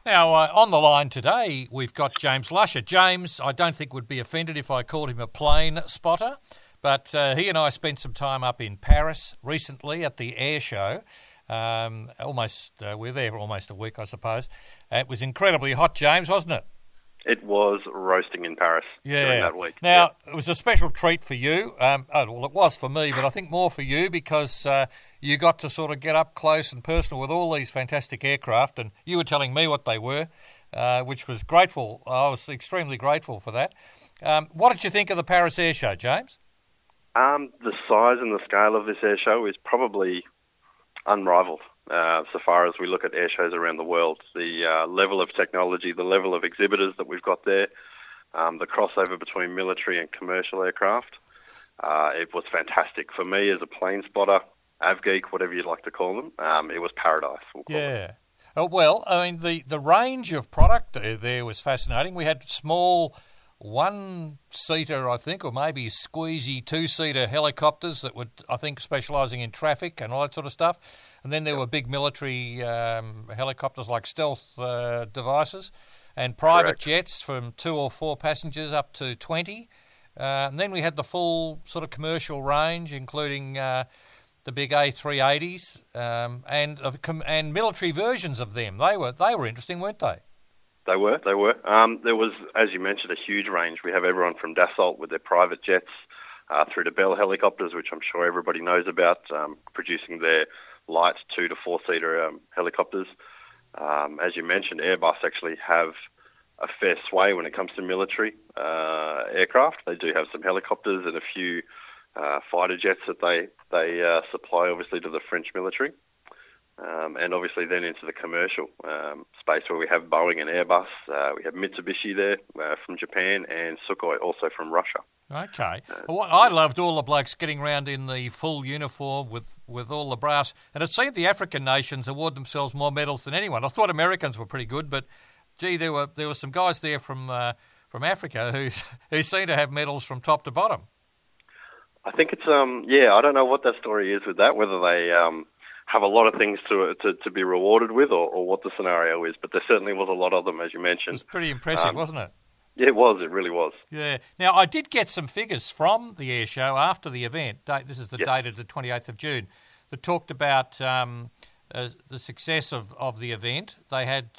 Now, on the line today, we've got James Lusher. James, I don't think would be offended if I called him a plane spotter, but he and I spent some time up in Paris recently at the air show. We're there for almost a week, I suppose. It was incredibly hot, James, wasn't it? It was roasting in Paris during that week. Now, It was a special treat for you. It was for me, but I think more for you because you got to sort of get up close and personal with all these fantastic aircraft, and you were telling me what they were, which was grateful. I was extremely grateful for that. What did you think of the Paris Air Show, James? The size and the scale of this air show is probably unrivaled. So far as we look at air shows around the world, the level of technology, the level of exhibitors that we've got there, the crossover between military and commercial aircraft, it was fantastic. For me as a plane spotter, avgeek, whatever you'd like to call them, it was paradise. Well, I mean, the range of product there was fascinating. We had small one-seater, I think, or maybe squeezy two-seater helicopters that would, I think, specialising in traffic and all that sort of stuff. And then there were big military helicopters like stealth devices and private jets from 2 or 4 passengers up to 20. And then we had the full sort of commercial range, including the big A380s and military versions of them. They were interesting, weren't they? They were. There was, as you mentioned, a huge range. We have everyone from Dassault with their private jets through to Bell helicopters, which I'm sure everybody knows about, producing their light 2 to 4-seater helicopters. As you mentioned, Airbus actually have a fair sway when it comes to military aircraft. They do have some helicopters and a few fighter jets that they supply, obviously, to the French military. And obviously then into the commercial space where we have Boeing and Airbus. We have Mitsubishi there from Japan and Sukhoi also from Russia. Okay. Well, I loved all the blokes getting around in the full uniform with all the brass. And it seemed the African nations award themselves more medals than anyone. I thought Americans were pretty good, but, gee, there were some guys there from Africa who seemed to have medals from top to bottom. I think it's, I don't know what that story is with that, whether they have a lot of things to be rewarded with or what the scenario is, but there certainly was a lot of them, as you mentioned. It was pretty impressive, wasn't it? Yeah, it was. It really was. Yeah. Now, I did get some figures from the air show after the event. This is the date of the 28th of June, that talked about the success of the event. They had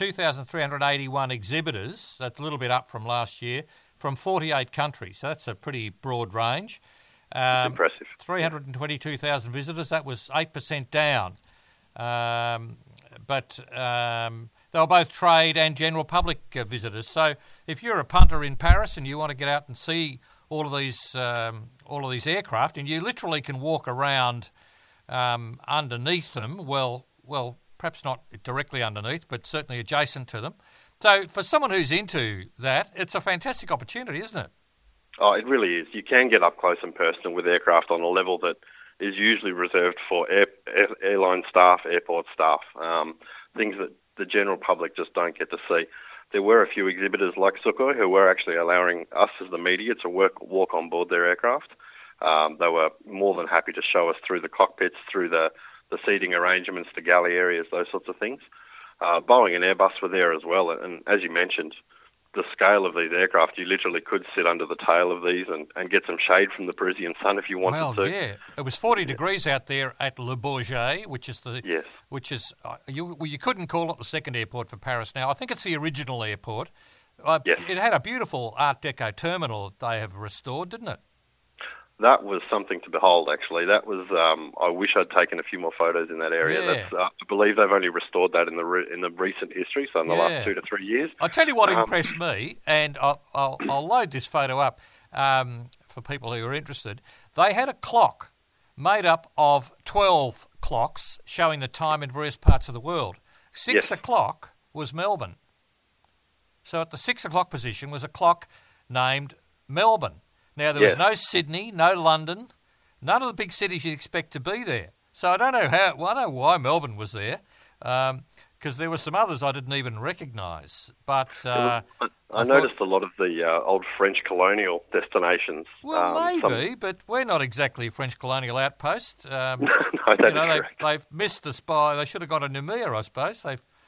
2,381 exhibitors. That's a little bit up from last year, from 48 countries. So that's a pretty broad range. Impressive. 322,000 visitors. That was 8% down. But they were both trade and general public visitors. So if you're a punter in Paris and you want to get out and see all of these aircraft, and you literally can walk around underneath them, well, perhaps not directly underneath, but certainly adjacent to them. So for someone who's into that, it's a fantastic opportunity, isn't it? Oh, it really is. You can get up close and personal with aircraft on a level that is usually reserved for airline staff, airport staff, things that the general public just don't get to see. There were a few exhibitors like Sukhoi who were actually allowing us as the media to walk on board their aircraft. They were more than happy to show us through the cockpits, through the seating arrangements, the galley areas, those sorts of things. Boeing and Airbus were there as well, and as you mentioned, the scale of these aircraft, you literally could sit under the tail of these and get some shade from the Parisian sun if you wanted to. Well, yeah. It was 40 degrees out there at Le Bourget, which is you couldn't call it the second airport for Paris now. I think it's the original airport. It had a beautiful Art Deco terminal that they have restored, didn't it? That was something to behold, actually. That was. I wish I'd taken a few more photos in that area. Yeah. I believe they've only restored that in the recent history, so in the last 2 to 3 years. I'll tell you what impressed me, and I'll load this photo up for people who are interested. They had a clock made up of 12 clocks showing the time in various parts of the world. 6 o'clock was Melbourne. So at the 6 o'clock position was a clock named Melbourne. Now, there was no Sydney, no London, none of the big cities you'd expect to be there. So I don't know why Melbourne was there, because there were some others I didn't even recognise. But I noticed a lot of the old French colonial destinations. Well, maybe, but we're not exactly a French colonial outpost. No, that's correct. They've missed the spy. They should have got a Noumea, I suppose.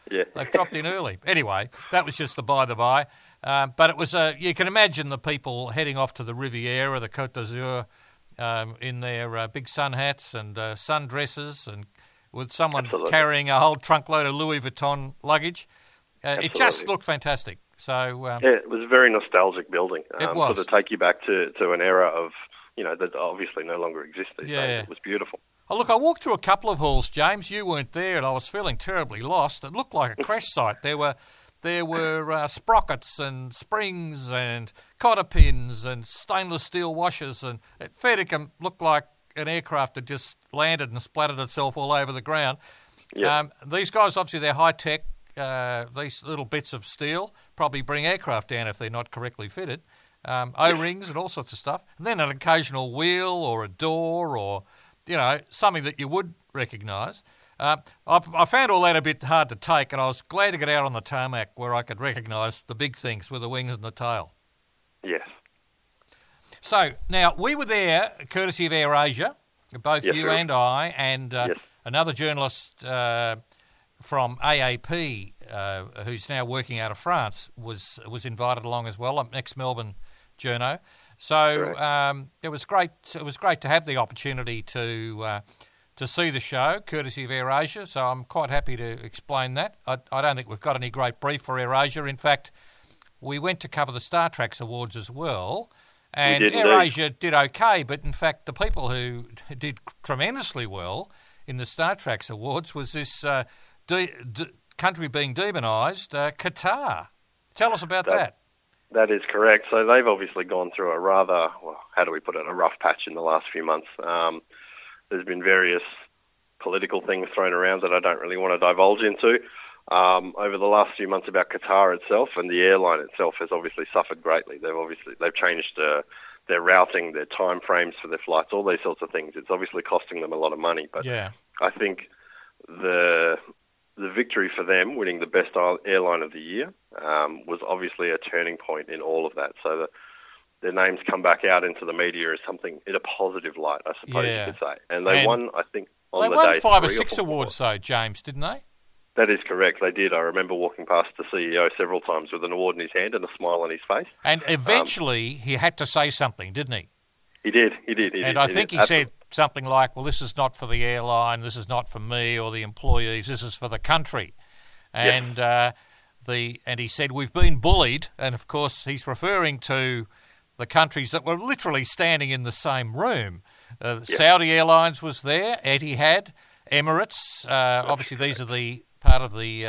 Yeah. They've dropped in early. Anyway, that was just the by-the-by. But it was you can imagine the people heading off to the Riviera, the Côte d'Azur, in their big sun hats and sundresses, and with someone carrying a whole trunkload of Louis Vuitton luggage. It just looked fantastic. So yeah, it was a very nostalgic building. It was. Sort of take you back to an era of, that obviously no longer exists these days. It was beautiful. Oh, look, I walked through a couple of halls, James. You weren't there, and I was feeling terribly lost. It looked like a crash site. There were sprockets and springs and cotter pins and stainless steel washers, and it fair dinkum looked like an aircraft had just landed and splattered itself all over the ground. Yeah. These guys, obviously, they're high-tech. These little bits of steel probably bring aircraft down if they're not correctly fitted. O-rings and all sorts of stuff. And then an occasional wheel or a door or, something that you would recognise. I found all that a bit hard to take, and I was glad to get out on the tarmac where I could recognise the big things with the wings and the tail. Yes. So, now, we were there courtesy of AirAsia, both you and I, and another journalist from AAP, who's now working out of France, was invited along as well, an ex-Melbourne journo. So it was great. It was great to have the opportunity to see the show, courtesy of AirAsia. So I'm quite happy to explain that. I don't think we've got any great brief for AirAsia. In fact, we went to cover the Star Treks Awards as well, and AirAsia did okay. But in fact, the people who did tremendously well in the Star Treks Awards was this country being demonised, Qatar. Tell us about that. That is correct. So they've obviously gone through a rather, how do we put it, a rough patch in the last few months. There's been various political things thrown around that I don't really want to divulge into over the last few months about Qatar itself, and the airline itself has obviously suffered greatly. They've changed their routing, their time frames for their flights, all these sorts of things. It's obviously costing them a lot of money, but I think the victory for them, winning the best airline of the year, was obviously a turning point in all of that. So their names come back out into the media as something in a positive light, I suppose you could say. And they won, I think, on the day. They won 5 or 6 awards, though, James, didn't they? That is correct. They did. I remember walking past the CEO several times with an award in his hand and a smile on his face. And eventually he had to say something, didn't he? He did. I think he said something like, well, this is not for the airline, this is not for me or the employees, this is for the country. And and he said, we've been bullied, and of course he's referring to the countries that were literally standing in the same room. Saudi Airlines was there, Etihad, Emirates, obviously these are the part of the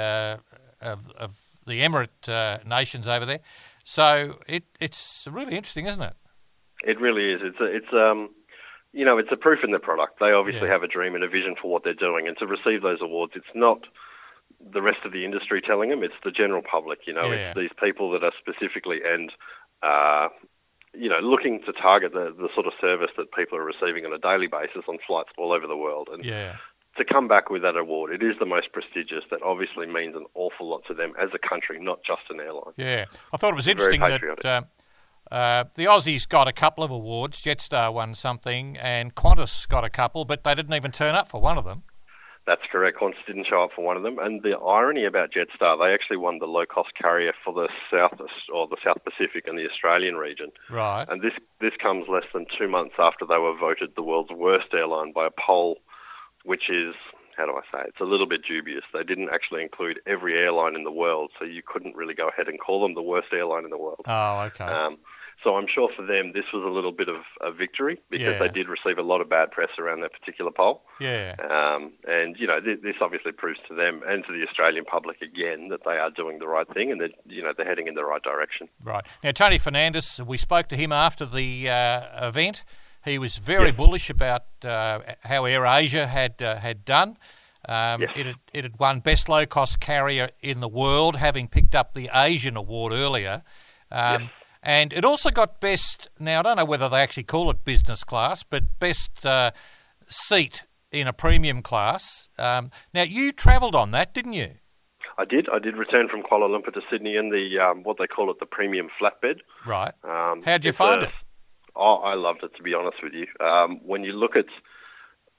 Emirate nations over there. So it's really interesting, isn't it? It really is. It's a proof in the product. They obviously have a dream and a vision for what they're doing, and to receive those awards, it's not the rest of the industry telling them; it's the general public. It's these people that are specifically and looking to target the sort of service that people are receiving on a daily basis on flights all over the world. And to come back with that award, it is the most prestigious. That obviously means an awful lot to them as a country, not just an airline. Yeah, I thought it was interesting that. The Aussies got a couple of awards. Jetstar won something, and Qantas got a couple, but they didn't even turn up for one of them. That's correct. Qantas didn't show up for one of them. And the irony about Jetstar, they actually won the low-cost carrier for the South Pacific and the Australian region. Right. And this comes less than 2 months after they were voted the world's worst airline by a poll, which is, how do I say, it's a little bit dubious. They didn't actually include every airline in the world, so you couldn't really go ahead and call them the worst airline in the world. Oh, okay. So I'm sure for them this was a little bit of a victory because they did receive a lot of bad press around that particular poll. Yeah. And, this obviously proves to them and to the Australian public again that they are doing the right thing and that, they're heading in the right direction. Right. Now, Tony Fernandes, we spoke to him after the event. He was very bullish about how AirAsia had done. It had won Best Low Cost Carrier in the world, having picked up the Asian Award earlier. And it also got best, now I don't know whether they actually call it business class, but best seat in a premium class. Now, you travelled on that, didn't you? I did. I did return from Kuala Lumpur to Sydney in the, what they call it, the premium flatbed. Right. How'd you find it? Oh, I loved it, to be honest with you. When you look at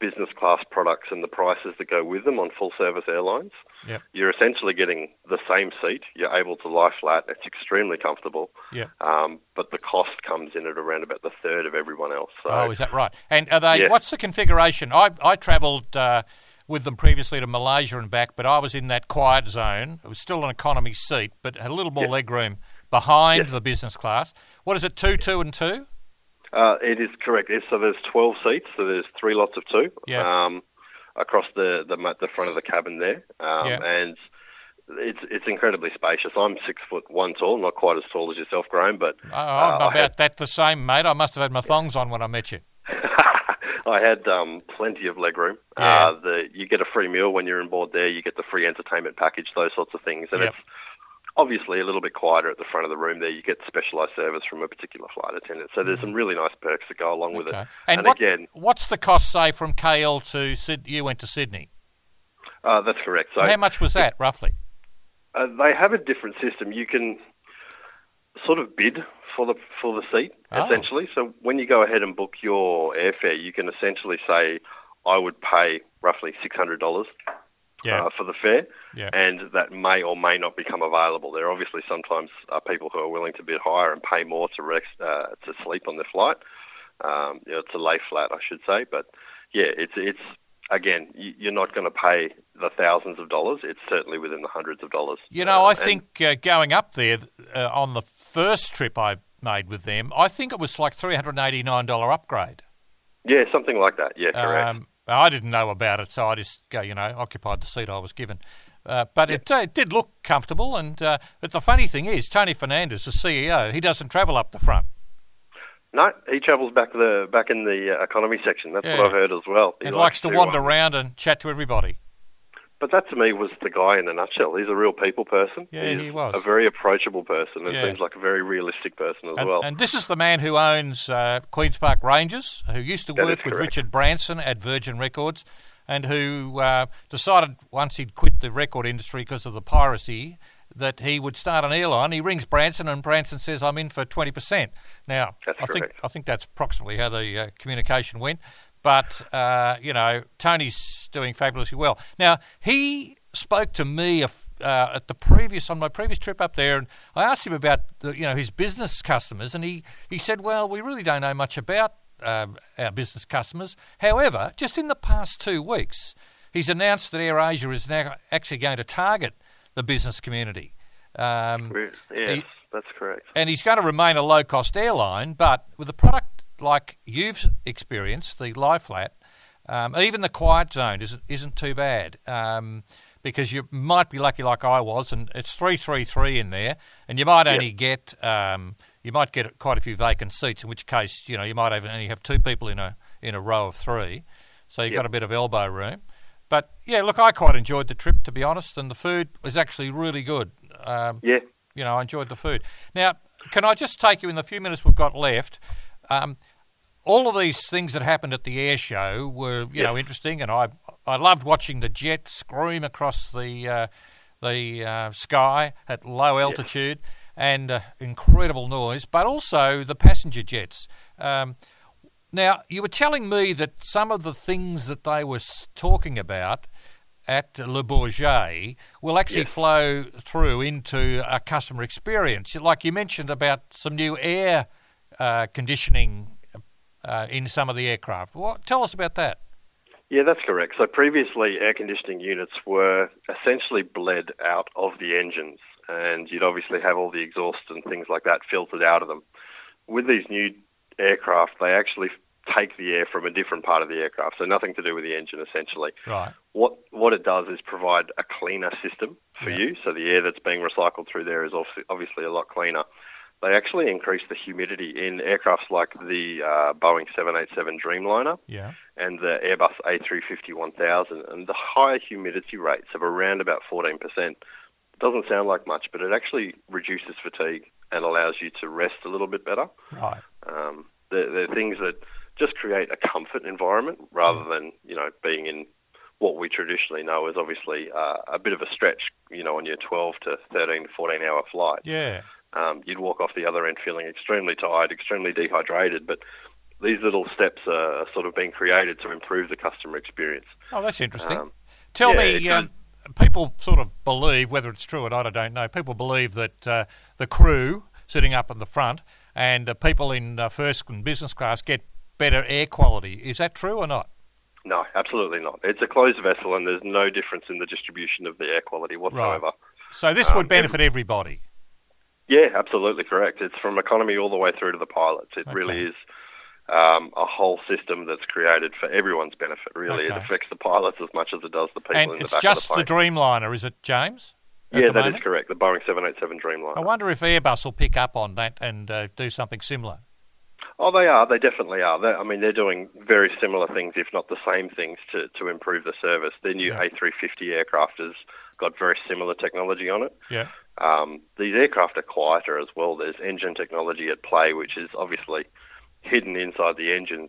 business class products and the prices that go with them on full service airlines, Yep. you're essentially getting the same seat. You're able to lie flat. It's extremely comfortable. Yep. But the cost comes in at around about the third of everyone else. So, Oh, is that right? And are they? Yeah. What's the configuration? I travelled with them previously to Malaysia and back, but I was in that quiet zone. It was still an economy seat, but had a little more leg room behind the business class. What is it, 2, 2 and 2? It is correct. So there's 12 seats, so there's 3 lots of 2 across the front of the cabin there. And it's incredibly spacious. I'm 6'1" tall, not quite as tall as yourself, Graham, but I'm about that the same, mate. I must have had my thongs on when I met you. I had plenty of leg room. Yeah. You get a free meal when you're on board there. You get the free entertainment package, those sorts of things. And it's obviously a little bit quieter at the front of the room there. You get specialised service from a particular flight attendant. So there's some really nice perks that go along with it. And what's the cost, say, from KL to Sydney? You went to Sydney. That's correct. So how much was that, roughly? They have a different system. You can sort of bid for the seat, essentially. So when you go ahead and book your airfare, you can essentially say, I would pay roughly $600 for the fare, and that may or may not become available. There obviously sometimes are people who are willing to bid higher and pay more to sleep on the flight. To lay flat, I should say. But it's again, you're not going to pay the thousands of dollars. It's certainly within the hundreds of dollars. I think going up there on the first trip I made with them, I think it was like $389 upgrade. Yeah, something like that. Yeah, correct. I didn't know about it, so I just occupied the seat I was given. But it did look comfortable. But the funny thing is, Tony Fernandez, the CEO, he doesn't travel up the front. No, he travels back in the economy section. That's what I've heard as well. He likes to wander around and chat to everybody. But that to me was the guy in a nutshell. He's a real people person. Yeah, he was. A very approachable person. It seems like a very realistic person as well. And this is the man who owns Queen's Park Rangers, who used to work with Richard Branson at Virgin Records, and who decided once he'd quit the record industry because of the piracy that he would start an airline. He rings Branson, and Branson says, I'm in for 20%. Now, I think that's approximately how the communication went. But, Tony's doing fabulously well. Now, he spoke to me on my previous trip up there, and I asked him about his business customers, and he said, well, we really don't know much about our business customers. However, just in the past 2 weeks, he's announced that AirAsia is now actually going to target the business community. Yes, that's correct. And he's going to remain a low-cost airline, but with a product like you've experienced, the lie flat, even the quiet zone isn't too bad, because you might be lucky like I was, and it's 333 in there, and you might only get quite a few vacant seats, in which case you might only have 2 people in a row of 3, so you've got a bit of elbow room. But, look, I quite enjoyed the trip, to be honest, and the food was actually really good. I enjoyed the food. Now, can I just take you in the few minutes we've got left? All of these things that happened at the air show were, interesting, and I loved watching the jet scream across the sky at low altitude and incredible noise, but also the passenger jets. Now, you were telling me that some of the things that they were talking about at Le Bourget will actually flow through into a customer experience. Like you mentioned about some new air conditioning in some of the aircraft. Tell us about that. Yeah, that's correct. So previously, air conditioning units were essentially bled out of the engines, and you'd obviously have all the exhaust and things like that filtered out of them. With these new aircraft, they actually take the air from a different part of the aircraft, so nothing to do with the engine, essentially. Right. What it does is provide a cleaner system for you, so the air that's being recycled through there is obviously a lot cleaner. They actually increase the humidity in aircrafts like the Boeing 787 Dreamliner and the Airbus A350-1000, and the higher humidity rates of around about 14%. Doesn't sound like much, but it actually reduces fatigue and allows you to rest a little bit better. Right. They're things that just create a comfort environment rather than, being in what we traditionally know is obviously a bit of a stretch, on your 12 to 13 to 14 hour flight. Yeah. You'd walk off the other end feeling extremely tired, extremely dehydrated, but these little steps are sort of being created to improve the customer experience. Oh, that's interesting. Tell me, it people sort of believe, whether it's true or not, I don't know, people believe that the crew sitting up in the front and people in first and business class get better air quality. Is that true or not? No, absolutely not. It's a closed vessel and there's no difference in the distribution of the air quality whatsoever. Right. So this would benefit everybody? Yeah, absolutely correct. It's from economy all the way through to the pilots. It really is a whole system that's created for everyone's benefit, really. It affects the pilots as much as it does the people in the back of the plane. And it's just the Dreamliner, is it, James? Yeah, that is correct, the Boeing 787 Dreamliner. I wonder if Airbus will pick up on that and do something similar. Oh, they are. They definitely are. They're doing very similar things, if not the same things, to improve the service. Their new A350 aircraft has got very similar technology on it. Yeah. These aircraft are quieter as well. There's engine technology at play, which is obviously hidden inside the engines,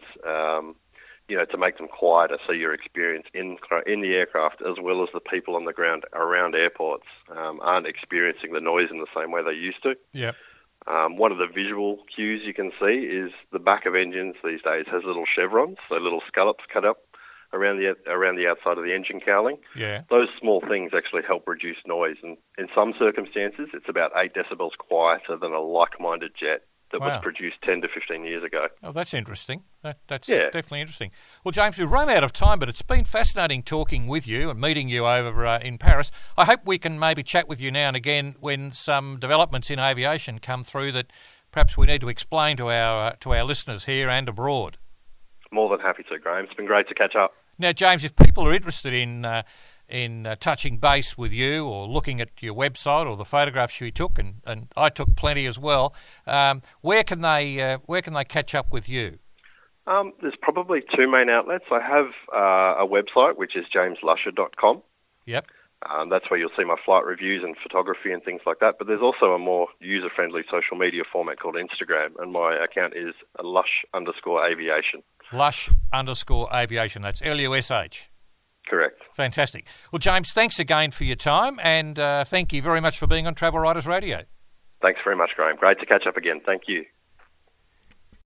to make them quieter, so your experience in the aircraft, as well as the people on the ground around airports, aren't experiencing the noise in the same way they used to. Yeah. One of the visual cues you can see is the back of engines these days has little chevrons, so little scallops cut up around the outside of the engine cowling. Yeah. Those small things actually help reduce noise, and in some circumstances, it's about 8 decibels quieter than a like-minded jet that was produced 10 to 15 years ago. Oh, that's interesting. That's definitely interesting. Well, James, we've run out of time, but it's been fascinating talking with you and meeting you over in Paris. I hope we can maybe chat with you now and again when some developments in aviation come through that perhaps we need to explain to our listeners here and abroad. More than happy to, Graham. It's been great to catch up. Now, James, if people are interested in touching base with you or looking at your website or the photographs you took, and I took plenty as well, where can they catch up with you? There's probably 2 main outlets. I have a website, which is jameslusher.com. Yep. That's where you'll see my flight reviews and photography and things like that. But there's also a more user-friendly social media format called Instagram, and my account is lush_aviation. Lush_aviation. That's LUSH. Correct. Fantastic. Well, James, thanks again for your time, and thank you very much for being on Travel Writers Radio. Thanks very much, Graham. Great to catch up again. Thank you.